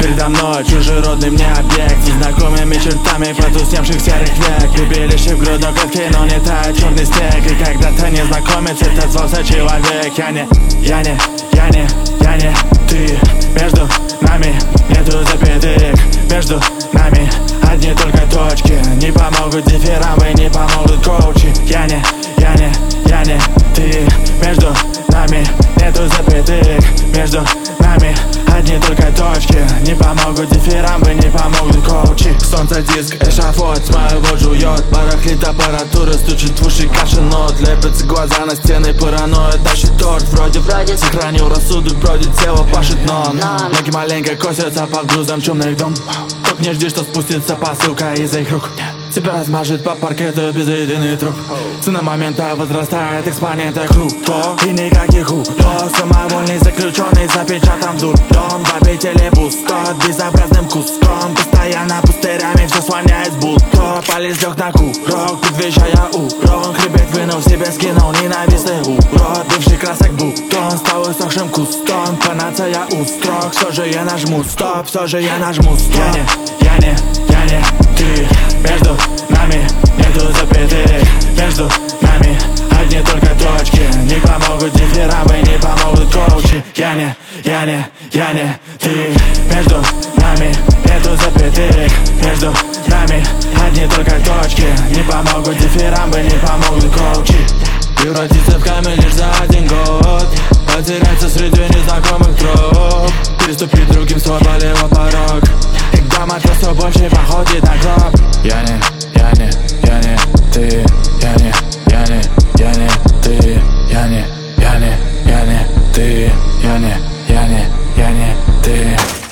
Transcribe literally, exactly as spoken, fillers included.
Передо мной чужеродный мне объект с незнакомыми чертами потусневших серых век. Прибились в грудной клетке, но не тает черный снег. И когда-то незнакомец этот звался человек. Я не, я не, я не, я не ты. Между нами нету запятых. Между нами одни только точки. Не помогут дифирамбы, не помогут коучи. Я не, я не, я не ты. Между нами нету запятых. Между нами одни только точки. Не помогут дифирамбы, не помогут коучи. Солнце, диск, эшафот, с моего жует. Барахлит аппаратура, стучит в уши каша нот. Лепятся глаза на стены, паранойя тащит торт. Вроде, вроде сохранил рассудок, бродит тело, пашет нон. Ноги маленько косятся под грузом чумных дом. Только не жди, что спустится посылка из их рук. Тебя размажет по паркету безвидный труп. Цена момента возрастает, экспонента круто. И никаких угроз. Самовольный заключенный запечатан в дурдом. В обители пусtot, безобразным куском. Постоянно пустырями все слоняет будто. Палец лег на курок, предвещая урон. Хребет вынул себе, скинул ненавистный урод. Бывший красок бутон, стал усохшим кустом. Панацея устрок, все же я нажму стоп. Все же я нажму стоп. Я не, я не, я не ты. Между нами нету запятых. Между нами одни только точки. Не помогут дифирамбы, не помогут коучи. Я не, я не, я не ты. Между нами нету запятых. Между нами одни только точки. Не помогут дифирамбы, не помогут коучи. Превратиться в камень лишь за один год. Потеряться среди незнакомых троп. Переступить другим свободливый порог. И когда матросу больше походит на гроб. Я не, я не, я не ты. Я не, я не, я не ты. Я не, я не, я не ты. Я не, я не, я не ты.